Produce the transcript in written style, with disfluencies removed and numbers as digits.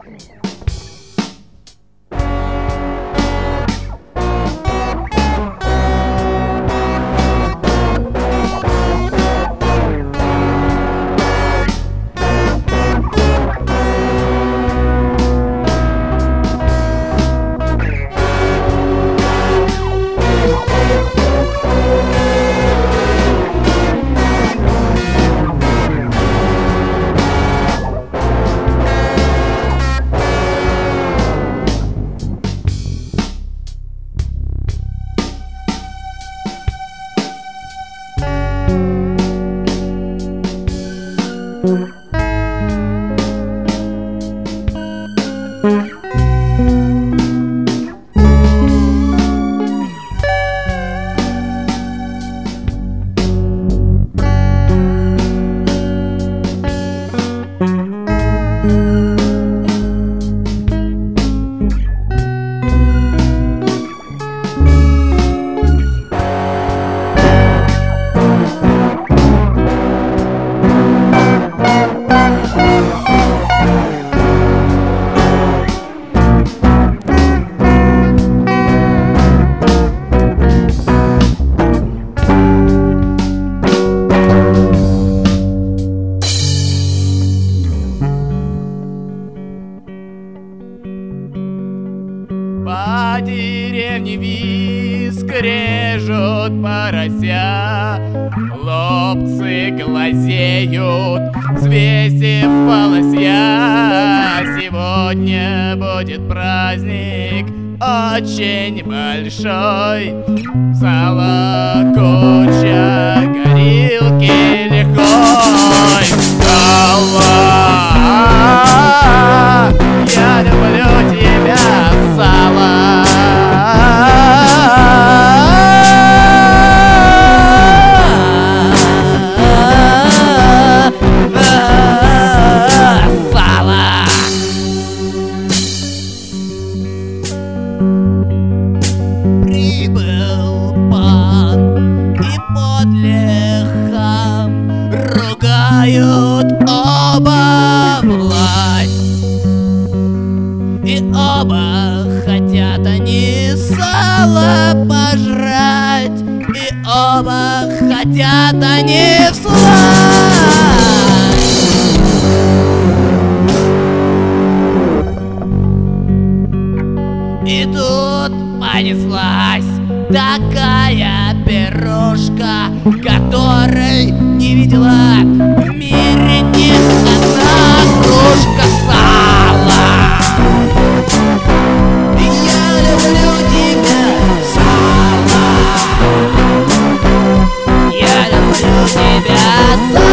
По деревне виск режут порося, хлопцы глазеют, свесив полосья. Сегодня будет праздник очень большой, сало, куча, горилки лихой. Сало, я люблю тебя, сало. Прибыл пан, и подле хам ругают оба власть, и оба хотят они сало пожрать, и оба хотят они всласть. И тут понеслась такая пирожка, которой не видела в мире ни одна кружка сала. Я люблю тебя, сало. Я люблю тебя, сало.